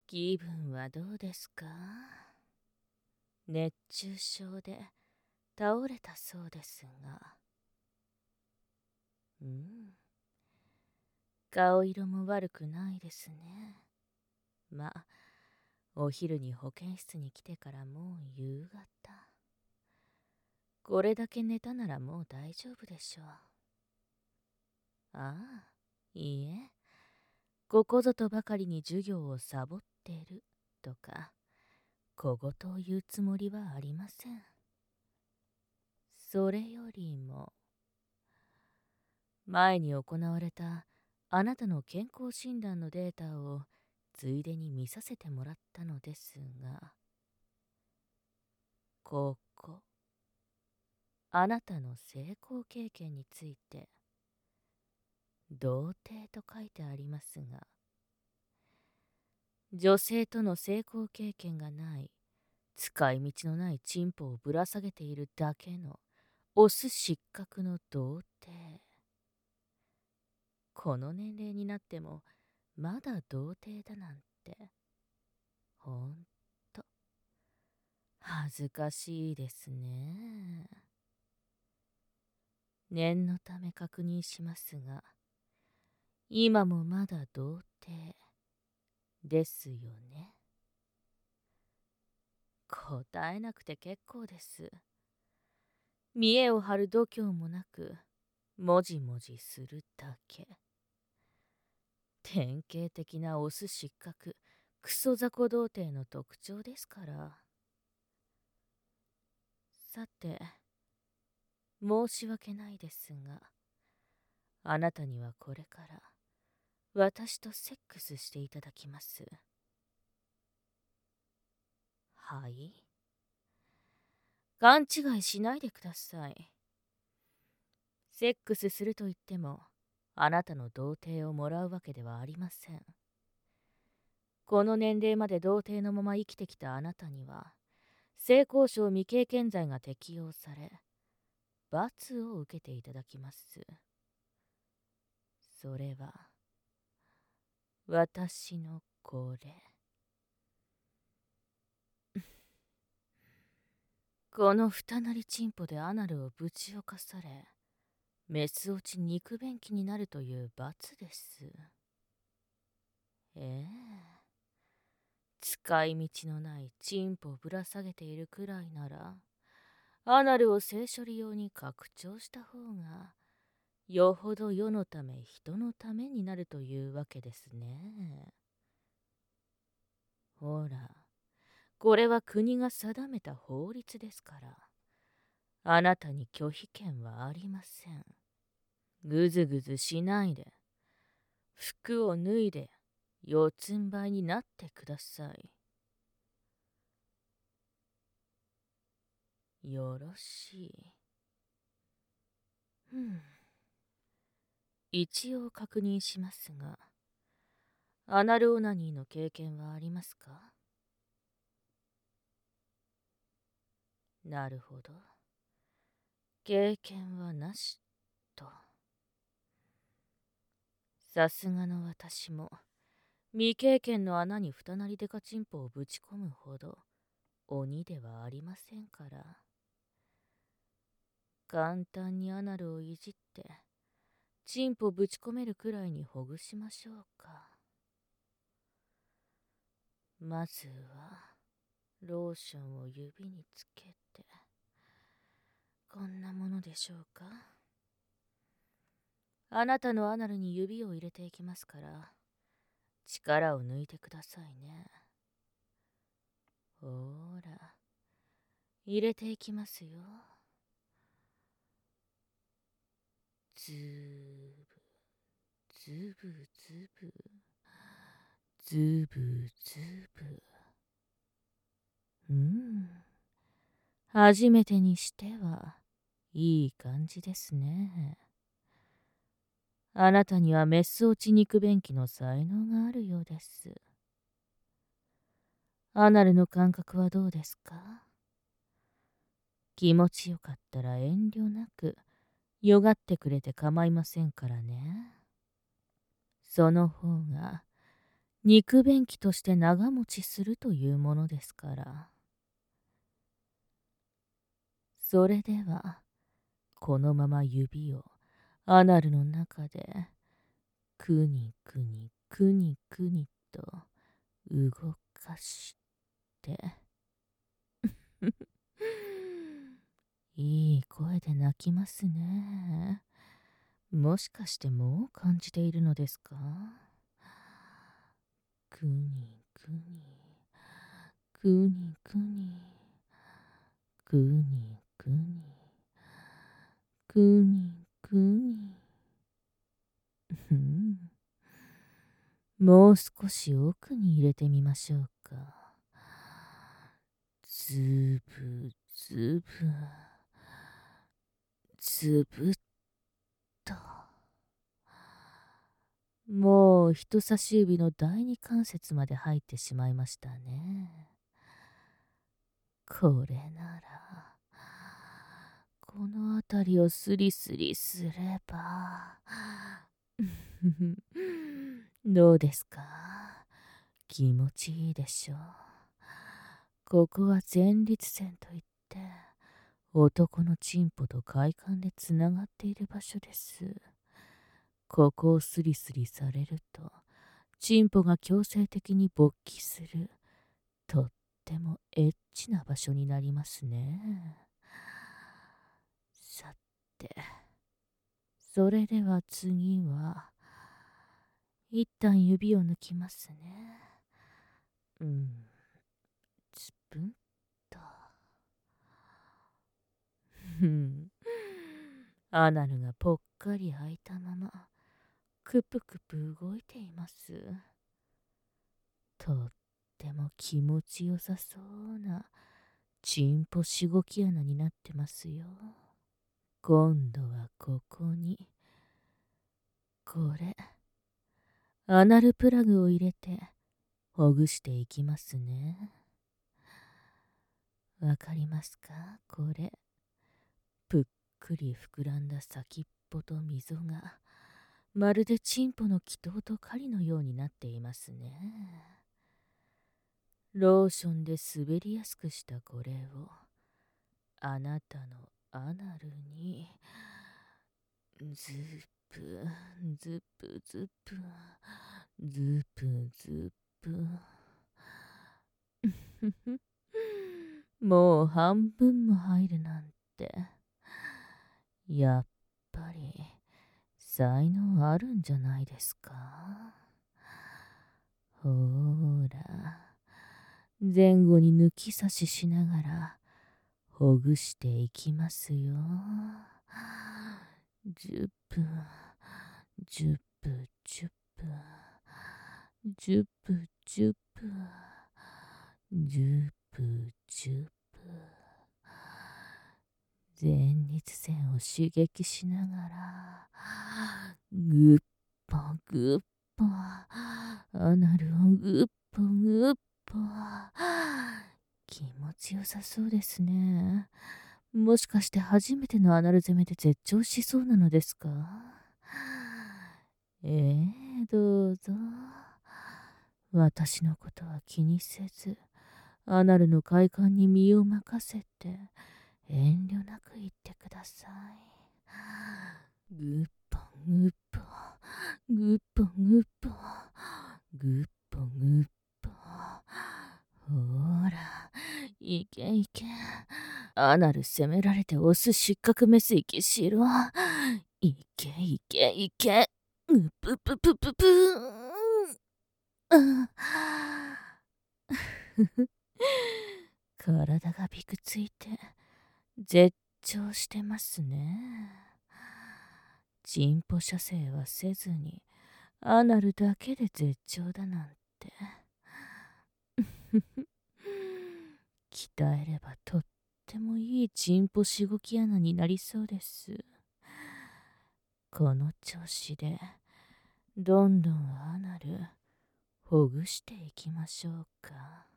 気分はどうですか？熱中症で倒れたそうですが。うん。顔色も悪くないですね。まあ、お昼に保健室に来てからもう夕方。これだけ寝たならもう大丈夫でしょう。ああ、いいえ。ここぞとばかりに授業をサボってるとか、小言を言うつもりはありません。それよりも、前に行われたあなたの健康診断のデータをついでに見させてもらったのですが、ここ、あなたの成功経験について、童貞と書いてありますが、女性との成功経験がない、使い道のないチンポをぶら下げているだけのオス失格の童貞。この年齢になってもまだ童貞だなんて、ほんと恥ずかしいですね。念のため確認しますが、今もまだ童貞ですよね。答えなくて結構です。見栄を張る度胸もなく、もじもじするだけ。典型的なオス失格、クソ雑魚童貞の特徴ですから。さて、申し訳ないですが、あなたにはこれから私とセックスしていただきます。はい？勘違いしないでください。セックスすると言っても、あなたの童貞をもらうわけではありません。この年齢まで童貞のまま生きてきたあなたには、性交渉未経験罪が適用され、罰を受けていただきます。それは、私のこれ。この二なりチンポでアナルをぶちおかされ、メス落ち肉便器になるという罰です。ええ、使い道のないチンポをぶら下げているくらいなら、アナルを性処理用に拡張した方が、よほど世のため人のためになるというわけですね。ほら、これは国が定めた法律ですから、あなたに拒否権はありません。ぐずぐずしないで、服を脱いで、四つん這いになってください。よろしい。一応確認しますが、アナルオナニーの経験はありますか？なるほど。経験はなしと。さすがの私も、未経験の穴に二なりデカチンポをぶち込むほど、鬼ではありませんから。簡単にアナルをいじって、チンポぶち込めるくらいにほぐしましょうか。まずは、ローションを指につけて、こんなものでしょうか。あなたのアナルに指を入れていきますから、力を抜いてくださいね。ほーら、入れていきますよ。ズーブ、ズブズブ、ズブズブ。初めてにしてはいい感じですね。あなたにはメス落ち肉便器の才能があるようです。アナルの感覚はどうですか？気持ちよかったら遠慮なくよがってくれて構いませんからね。その方が肉便器として長持ちするというものですから。それでは、このまま指をアナルの中で、くにくにくにくにと動かして、いい声で泣きますね。もしかしてもう感じているのですか？くにくに、くにくに、くにくに、くにくに。ふん。もう少し奥に入れてみましょうか。ずぶずぶ、ずぶっと。もう人差し指の第二関節まで入ってしまいましたね。これなら、この辺りをスリスリすれば、どうですか？気持ちいいでしょう。ここは前立腺といって、男のチンポと快感でつながっている場所です。ここをスリスリされると、チンポが強制的に勃起する、とってもエッチな場所になりますね。さて、それでは次は、一旦指を抜きますね。つぶんと。アナルがぽっかり開いたまま、くぷくぷ動いています。とっても気持ちよさそうな、チンポしごき穴になってますよ。今度はここに、これ、アナルプラグを入れて、ほぐしていきますね。わかりますか？これ。ぷっくり膨らんだ先っぽと溝が、まるでチンポの気筒と狩りのようになっていますね。ローションで滑りやすくしたこれを、あなたのアナルに、ズップ、ズップズップ、ズプズプ。もう半分も入るなんて。やっぱり、才能あるんじゃないですか？ほーら、前後に抜き差ししながら、ほぐしていきますよ。10分、10分、10分、10分、10分、10分、10分。前立腺を刺激しながら、ぐっぽぐっぽ、アナルをぐっぽぐっぽ。気持ちよさそうですね。もしかして初めてのアナル攻めで絶頂しそうなのですか？どうぞ。私のことは気にせず、アナルの快感に身を任せて、遠慮なく言ってください。ぐっぽぐっぽ、ぐっぽぐっぽ、ぐっぽぐっぽ。ほーら、いけいけ。アナル責められてオス失格メス行きしろ。いけいけいけ。うぷぷぷぷぷー。体がびくついて、絶頂してますね。チンポ射精はせずに、アナルだけで絶頂だなんて。鍛えればとってもいいチンポしごき穴になりそうです。この調子で、どんどんアナル、ほぐしていきましょうか。